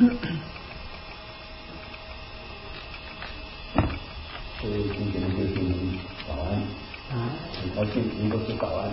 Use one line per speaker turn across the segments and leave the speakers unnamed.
各位亲爱的弟兄们，早安！很高兴能够说早安。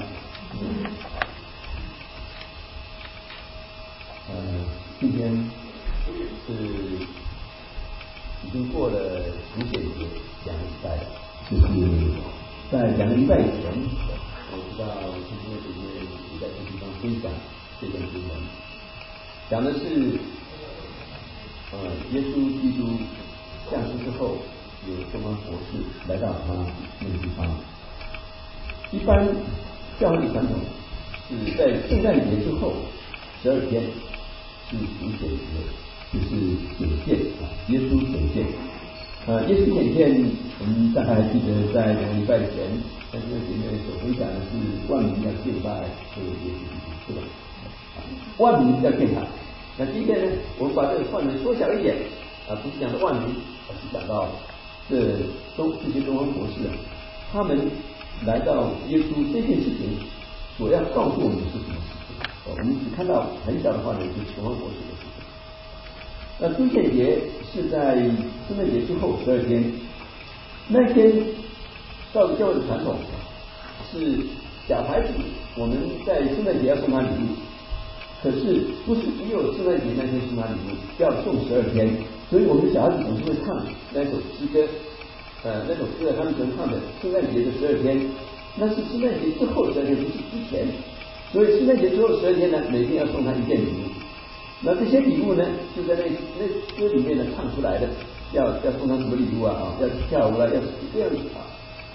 今天是已经过了主显节2个礼拜了，就是在2个礼拜以前，我知道今天的姐妹也在这地方分享这段经文，讲的是耶稣基督降世之后，有东方博士来到他那个地方。一般教会传统是在圣诞节之后12天是主显节，就是显现耶稣显现。耶稣显现，我们大概还记得在2个礼拜前，在这个姐妹所分享的是万民要敬拜这个耶稣基督，是吧？万民要敬拜。那今天呢，我们把这个范围缩小一点，不是讲的万民，而是讲到这些东方博士他们来到耶稣这件事情所要告诉我们的是什么事情？我们只看到很小的范围，就是东方博士的事情。那主显节是在圣诞节之后12天，那天照着教会的传统是小孩子，我们在圣诞节要送他礼物。可是不是只有圣诞节那天送他礼物，要送12天，所以我们小孩子总是会唱那首诗歌，那首诗歌他们常唱的圣诞节的12天，那是圣诞节之后12天，不是之前，所以圣诞节之后12天呢，每天要送他一件礼物。那这些礼物呢，就在那歌里面呢唱出来的，要送他什么礼物啊？要跳舞啊，要这样子啊。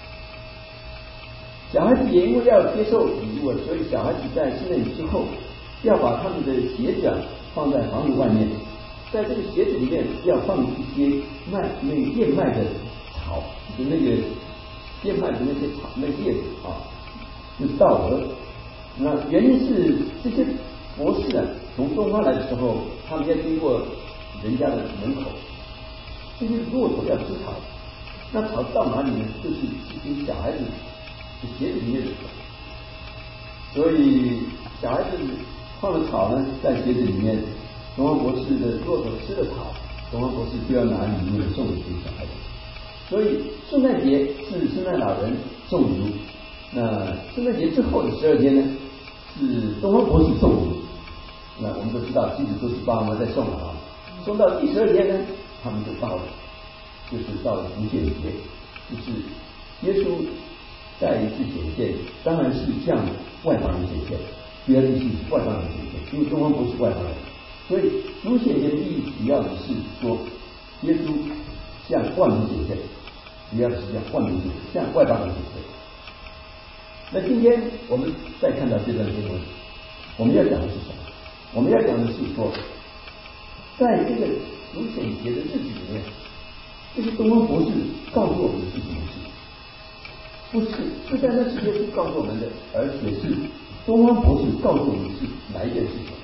小孩子也因为要接受礼物，所以小孩子在圣诞节之后，要把他们的鞋子放在房子外面，在这个鞋子里面要放一些那个燕麦的草，就那个燕麦的那些草那叶子就是稻禾。那原因是这些博士从东方来的时候，他们要经过人家的门口，这些骆驼要吃草，那草到哪里呢？就是这些小孩子的鞋子里面的草，所以小孩子放了草呢，在鞋子里面，东方博士的骆驼吃了草，东方博士就要拿礼物送给小孩子。所以圣诞节是圣诞老人送礼物，那圣诞节之后的12天呢，是东方博士送礼物。那我们都知道，其实都是爸妈在送了送到第12天呢，他们就到了，就是到了主显节，就是耶稣再一次显现，当然是向外邦人显现。第二件事是外邦人显现，因为东方不是外邦人，所以主显现的意义主要的是说，耶稣向万民显现，主要是向万民显现，向外邦人显现。那今天我们再看到这段经文，我们要讲的是什么？我们要讲的是说，在这个主显节的日子里面，这些东方博士告诉我们的是什么事？不是在那时耶稣告诉我们的，而且是东方博士告诉我们是哪一件事情？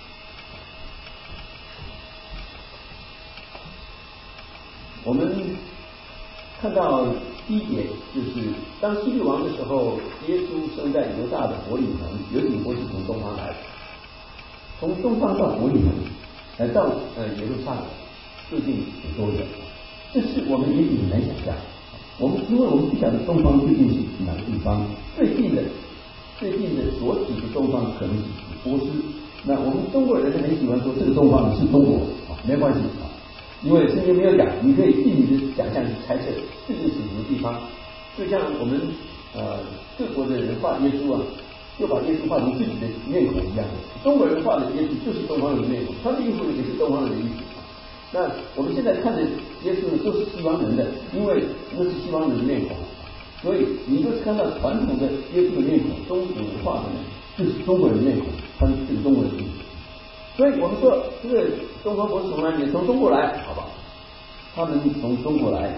我们看到第一节，就是当希律王的时候，耶稣生在犹大的伯利恒，有几个博士从东方来，从东方到伯利恒，来到耶路撒冷，究竟有多远？这是我们也许很难想象。因为我们不晓得东方究竟是哪个地方，最近的所指的东方可能是指波斯。那我们中国人很喜欢说这个东方是中国没关系因为圣经没有讲，你可以尽你的想象去猜测这个是什么地方。就像我们各国的人画耶稣就把耶稣画成自己的面孔一样的。中国人画的耶稣就是东方人的面孔，他的衣服也是东方人的衣服。那我们现在看的耶稣都是西方人的，因为那是西方人的面孔，所以你就是看到传统的耶稣的面孔，中国人画的就是中国人的面孔，他是这个中国人的衣服。所以我们说这个东方博士从哪里？从中国来，好不好？他们从中国来，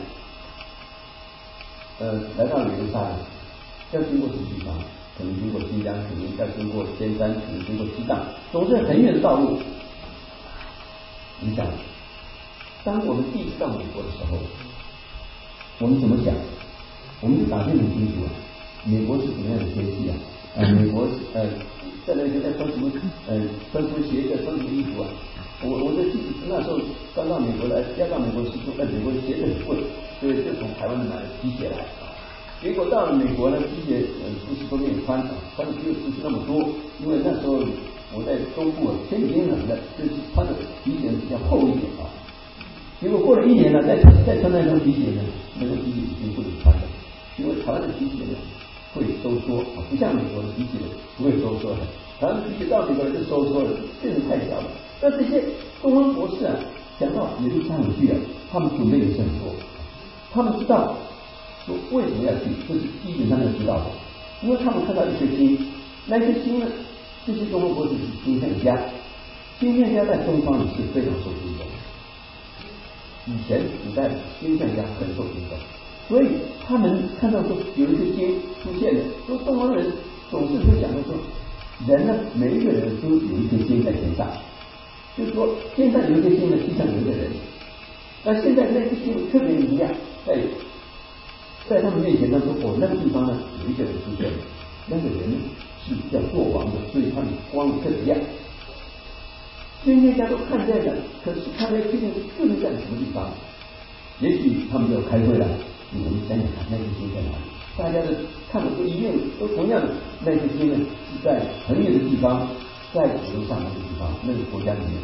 来到耶路撒冷，要经过什么地方？可能经过新疆，可能要经过仙山，可能经过西藏，总是很远的道路。你想，当我们第一次到美国的时候，我们怎么想？我们就打听很清楚美国是什么样的天气美国在那个要穿什么鞋子，穿什么衣服我的那时候刚到美国来，要到美国是说，美国鞋子很贵，所以就从台湾买了皮鞋来啊。结果到了美国呢，皮鞋不是都没有穿啊，穿的不是那么多，因为那时候我在中部天气挺冷的，就是穿的皮鞋比较厚一点啊。结果过了1年了，再穿那双皮鞋呢，那个皮鞋已经不能穿了，因为台湾的皮鞋呢会收缩啊，不像美国的皮鞋不会收缩的。台湾的皮鞋到美国就收缩了，变得太小了。那这些东方博士啊，讲到耶路撒冷去啊，他们准备也是很多，他们知道说为什么要去，这是基本上要知道的，因为他们看到一颗星，那颗星呢，这些东方博士是星象家，星象家在东方是非常受尊重。以前古代星象家很受尊重，所以他们看到说有一颗星出现了，说东方人总是会讲到说，人呢，每一个人都有一颗星在天上，就是说天上有一颗星呢，地上有一个人。那现在那颗星特别明亮，在他们面前，他说哦，那个地方呢有一个人出现了，那个人是要做王的，所以他们光特别亮。天天家都看这个，可是他们确定究竟在什么地方？也许他们要开会了，我们想想看那个星在哪里？大家的看的都一样，都同样的，那个星呢是在很远的地方，在耶路撒冷的地方，那个国家里面。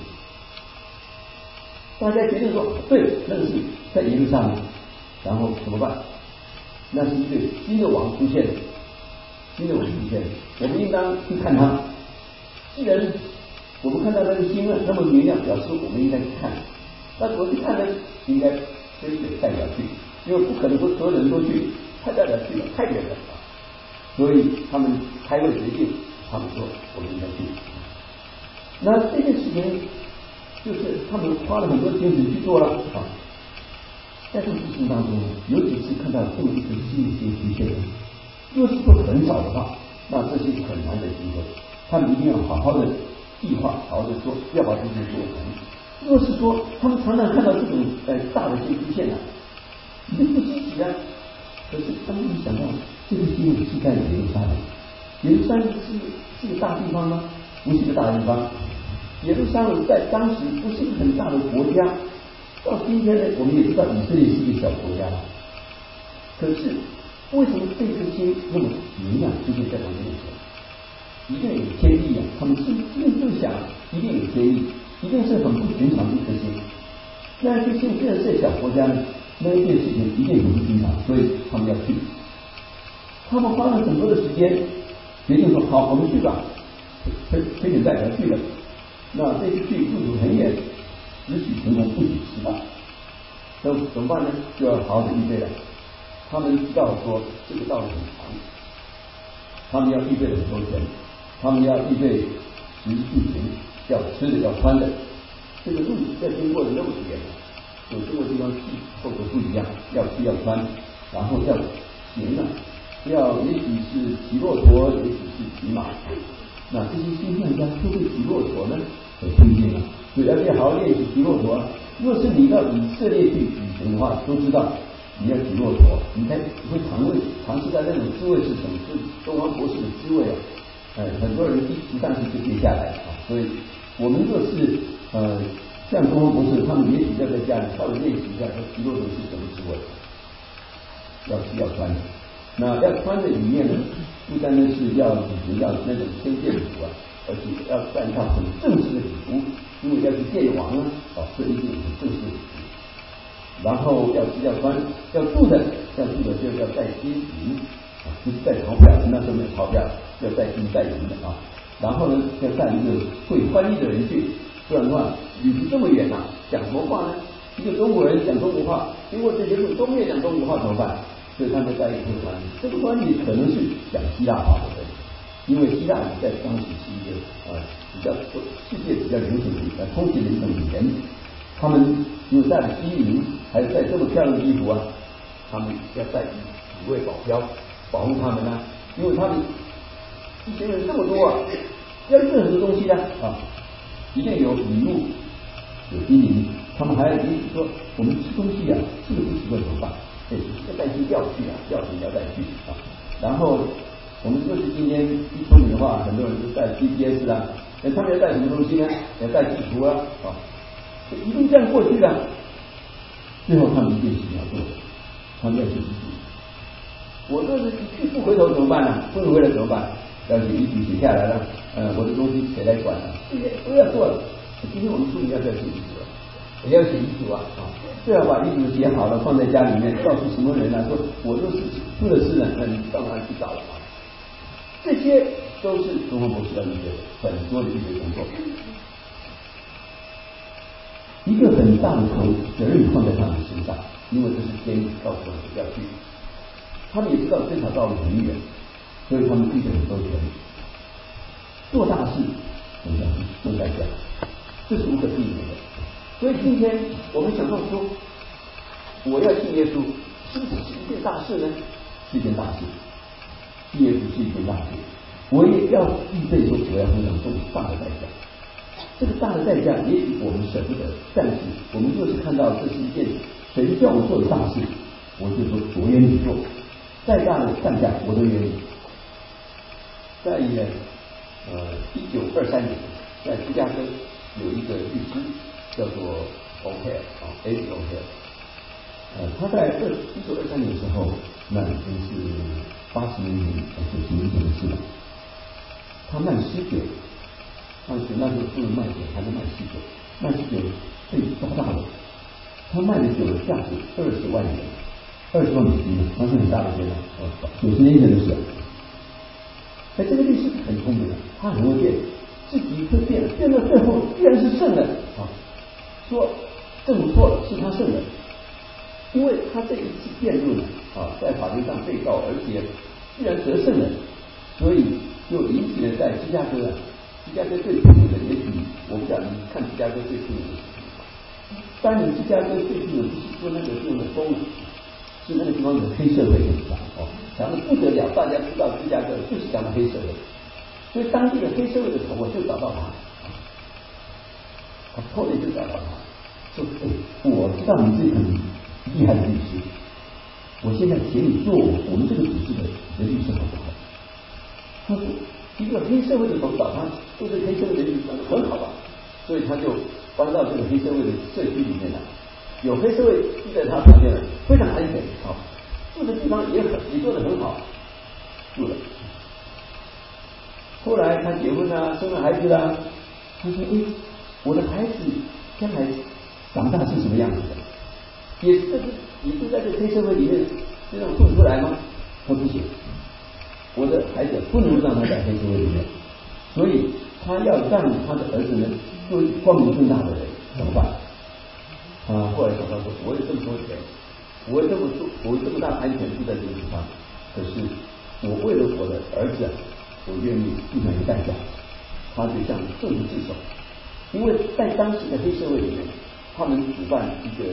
大家决定说，对，那个是在耶路撒冷，然后怎么办？那是一个新的王出现了，新的王出现了，我们应当去看他。既然我们看到那个星呢那么明亮，表示我们应该去看。那怎么去看呢？应该跟着代表去，因为不可能所有人都去，派代表去了太远了，所以他们开会决定，他们说我们应该去。那这件事情就是他们花了很多精神去做了啊。在这个过程当中，有几次看到这么一个新的星出现，若是说很少的话，那这是一个很难的机会，他们一定要好好的计划，好好的说，要把这些做成。若是说他们常常看到这种大的星出现了，你就不稀奇啊。可是当你想到这个星是在耶路撒冷，耶路撒冷是个大地方吗？不是个大地方。耶路撒冷在当时不是一个很大的国家，到今天呢，我们也知道以色列是一个小国家了。可是为什么这颗星那么明亮出现在我们面前？一定有天意啊！他们心就想，一定有天意，一定是很不寻常的一颗星。那颗星虽然是小国家呢，那一件事情一定很不寻常，所以他们要去。他们花了很多的时间，决定说好，我们去吧。推荐代表去了。那这次去路途很远，只许成功不许失败。那怎么办呢？就要好好的预备了。他们知道说这个道路很长，他们要预备很多钱，他们要预备食住行，要吃的要穿的。这个路要经过的那么远，有这个地方气候都不一样，要吃要穿，然后要行啊，也许是骑骆驼，也许是骑马。那这些星象家会不会骑骆驼呢？很推荐啊，所以要好好练习骑骆驼啊。若是你到以色列去旅行的话，都知道你要骑骆驼，你才会尝试到那种滋味是什么，是东方博士的滋味啊。很多人一上去就跌下来啊，所以我们若是像东方博士，他们也许要在家里稍微练习一下，说骑骆驼是什么滋味，要吃要穿的。那要穿的里面呢，不单单是要那种千件服啊，而且要穿上很正式的礼服，因为要去见王啊，这一定很正式的礼服。然后要吃要穿，要住的就要带金银啊，不是带钞票，那时候没有钞票，要带金带银的啊。然后呢，要带一个会翻译的人去，不然的话，旅途这么远啊，讲什么话呢？一个中国人讲中国话，经过这些路都没有讲中国话怎么办？所以他们带一个翻译，这个翻译可能是讲希腊话的人，因为希腊语在当时是一个比较世界比较流行的通行的一种语言。他们因为带了金银，还有带这么漂亮的衣服啊，他们要带几位保镖保护他们啊，因为他们一行人这么多啊，要任何东西啊，一定有礼物，有金银。他们还允许说，我们吃东西啊，吃的不习惯怎么办？要带些药去啊，药品要带去啊。然后我们就是今天一出门的话，很多人就带 GPS 啊， 他们要带什么东西呢？要带地图啊，一路这样过去了。最后他们一件事情要做的，他们要写遗嘱。我若是一去不回头怎么办呢？不回来怎么办？要写遗嘱写下来了，我的东西谁来管呢？这些都要做了。今天我们处理要不要写遗嘱了？也要写遗嘱啊！最好把遗嘱写好了，放在家里面，告诉什么人啊？说我若是出了事了，那你到哪里去找了？这些都是东方博士要预备的很多的预备工作。一个很大的责任放在他们身上，因为这是监狱告诉我们要去。他们也知道这条道路很远，所以他们预备很多权利。做大事怎么样？做代价，这是无可避免的。所以今天我们想到说，我要信耶稣，是不是一件大事呢？是一件大事。信耶稣是一件大事，我也要预备说，我要付上这么大的代价。这个大的代价，也许我们舍不得，但是我们若是看到这是一件神叫我做的大事，我就说我愿意做，再大的代价我都愿意。在1923年，在芝加哥有一个律师叫做 A.B. O'Hare， 他在1923年的时候，那已经是80年前、90年前的事了。他卖诗酒，那时候不能卖酒，还是卖诗酒，卖诗酒被抓到了。他卖的酒的价值20万元，20万美金，那是很大的钱了。90年前的事。这个律师很聪明的，他很会变，自己会变，变到最后居然是胜了说政府错了，是他胜了，因为他这一次辩论在法庭上被告，而且居然得胜了，所以就引起了在芝加哥最出名的，也许我不晓得你看芝加哥最出名的是什么。当然芝加哥最出名的不是说那个用的风，是那个地方有黑社会很强强的不得了，大家知道芝加哥就是讲的黑社会，所以当地的黑社会的头就找到他，后来就找到他，说我知道你是很厉害的律师，我现在请你做我们这个组织的律师好不好？他说一个黑社会的头找他做这个黑社会的律师很好吧，所以他就搬到这个黑社会的社区里面来，有黑社会住在他旁边了，非常安全住的地方也做得很好，住了。后来他结婚了，生了孩子了，他说我的孩子将来长大是什么样子的？也是在这个黑社会里面这种混出来吗？他不行，我的孩子不能让他在黑社会里面，所以他要让他的儿子呢做光明正大的人，怎么办？后来想到说，我有这么多钱，我有这么大的安全住在这个地方，可是我为了我的儿子，我愿意付上一个代价。他就向政府自首，因为在当时的黑社会里面，他们主办一个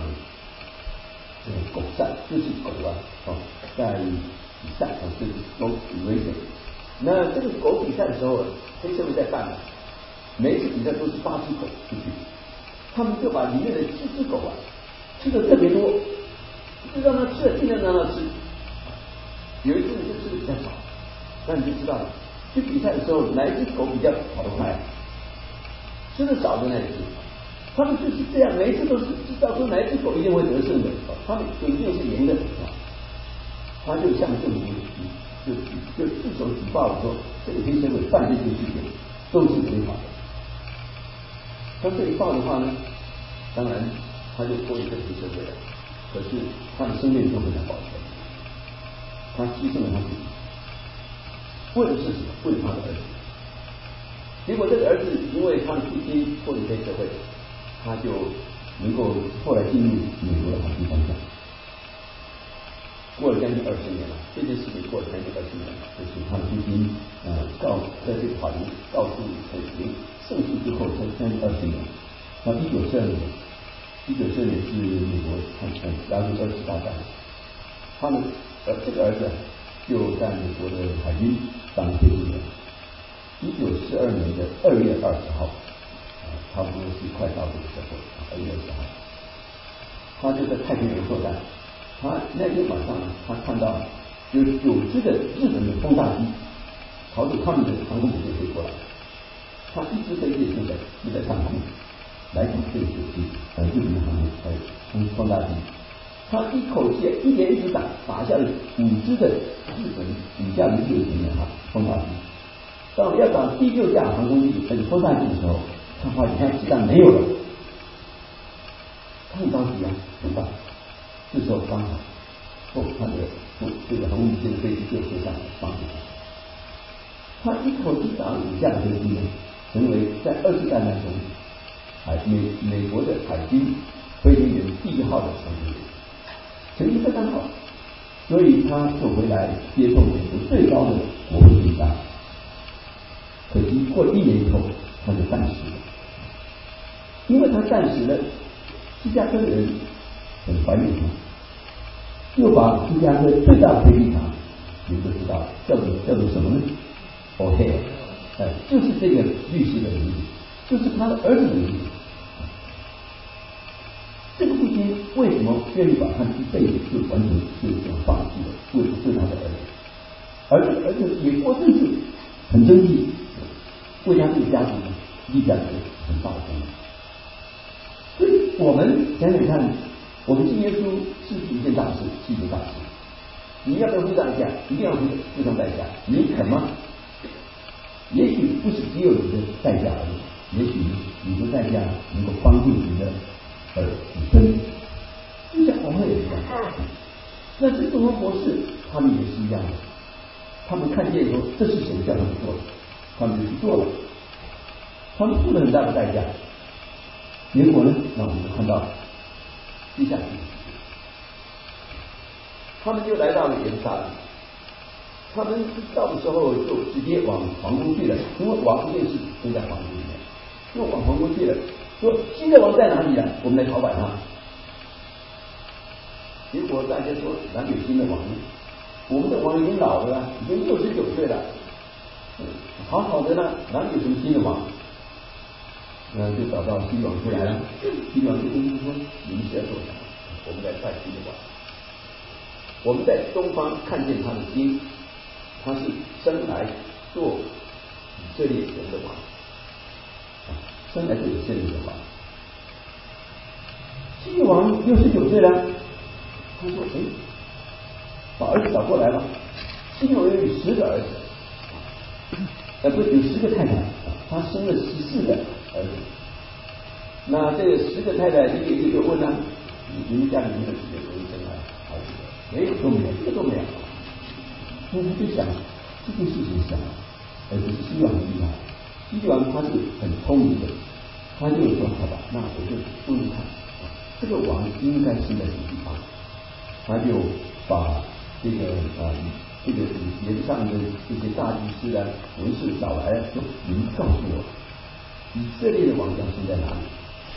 狗赛，就是狗在比赛就是狗比 racing。那这个狗比赛的时候，黑社会在办，每一次比赛都是8只狗出去，他们就把里面的7只狗吃的特别多，就让它吃了，尽量让它吃。有一次就吃的比较少，那你就知道了，去比赛的时候哪一只狗比较跑得快，吃的少的那一只。他们就是这样，每一次都是知道说哪一只狗一定会得胜的，他们一定是赢的。他就向政府就自首举报了说，这个黑社会办这些事情都是违法的。他这一报的话呢，当然他就脱离这个黑社会了，可是他的生命就很难保全，他牺牲了他自己，为的是什么？为了他的儿子。结果这个儿子因为他的父亲脱离黑社会，他就能够后来进入美国的航空方向。过了将近20年了，这件事情过了将近20年了，就是他的父亲在这个法庭告诉陈情胜诉之后，才将近20年。那1912年是美国加入2次大战，他们这个儿子就在美国的海军当飞行员。1942年的2月20号，差不多是快到这个时候，2月20号，他就在太平洋作战。他那天晚上他看到有9只的日本的轰炸机朝着他们的航空母舰飞过来， 他一支飞机就在上空来讲这个酒精，日本航母轰炸机，他一口气一连一直打下了5支的日本5架090的轰炸机。到要打第6架航空机轰炸机的时候，他发现子弹没有了，他很着急啊，怎么办？这时候刚好他的这个航空母舰的飞机就飞上来帮助他。他一口气打了5架的飞机呢，成为在2次大战中美国的海军飞行员第1号的成员，成绩非常好，所以他就回来接受美国最高的国会勋章。可惜过了1年以后，他就战死了。因为他战死了，芝加哥人很怀念他，又把芝加哥最大的飞机场，你们都知道叫做什么呢？ O'Hare， 就是这个律师的名字，就是他的儿子的名字。这个父亲为什么愿意把他一辈子就完全就这样放弃了，为他的儿子？而这个儿子也过正是很争气，为他这个家族立下了很大的功劳。所以我们想想看，我们信耶稣是一件大事，是一件大事。你要不要付代价？一定要付上代价。你肯吗？也许不是只有你的代价而已，也许你的代价能够帮助你的子孙，就像我们也一样。那这东方博士他们也是一样的，他们看见说这是谁叫他们做的，他们就去做了，他们付了很大的代价。结果呢？那我们就看到接下来，他们就来到了耶路撒冷。他们到的时候就直接往皇宫去了，因为王这件事都在皇宫里面，就往皇宫去了。说新的王在哪里啊？我们来朝拜他。结果大家说哪有新的王？我们的王已经老了，已经69岁了，好好的呢，哪里有什么新的王？就找到西王出来了。西王就跟他说：“你们是要做什么？我们来拜新的王。我们在东方看见他的心。”他是生来做以色列人的王，生来做以色列人的王。西王69岁了，他说：“把儿子找过来吧。”西王有10个儿子，不是有10个太太，他生了14个儿子。那这个10个太太一个问他：“你们家里面有几个人生了孩子？”没有，都没有，一个都没有。所以他就想这件事情想，而且西王很厉害，西王他是很聪明的，他就说：“好吧，那我就问问看，这个王应该是在什么地方？”他就把这个耶路撒冷的这些大祭司啊、文士找来了，说：“你们告诉我，以色列的王将生在哪里？”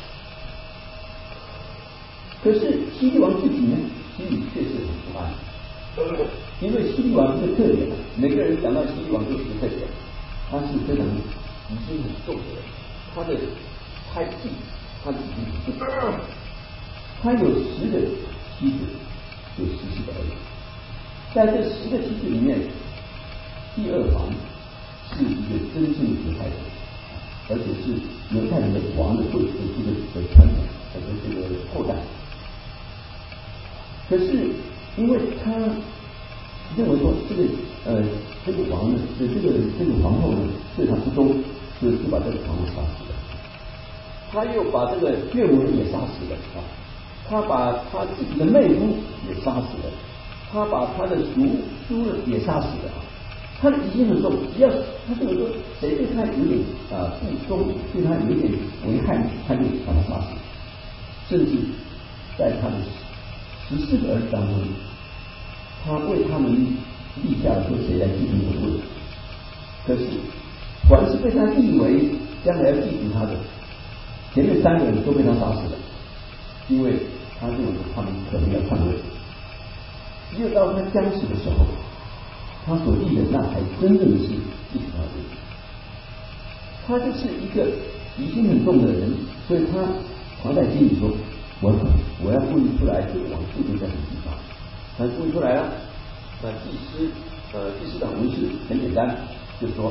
可是西律王自己呢，心里确实很不安。因为西律王这个特点，每个人讲到西律王都有一个特点，他是非常疑心很重的人，他的猜忌，他的疑心很重。他有10个妻子，有14个儿子。在这10个妻子里面，第2房是一个真正的犹太人，而且是犹太人的王的后这个传统这个后代。可是因为他认为说这个王呢，这个皇后呢对他不忠，所以就把这个皇后杀死了。他又把这个岳母也杀死了啊，他把他自己的妹夫也杀死了，他把他的叔呢也杀死了。他的疑心很重，只要他这么说，谁对他有点不忠，对他有点危害，他就把他杀死。甚至在他的14个儿子当中，他为他们立下了说谁来继承这个位置。可是凡是被他立为将来要继承他的，前面3个人都被他杀死了，因为他认为他们可能要篡位。只有到他将死的时候，他所立的那才真正是继承他的位置。他就是一个疑心很重的人，所以他藏在心里说：我要故意出来，这个王究竟在什么地方？他故意出来了。那祭司长文士很简单，就说：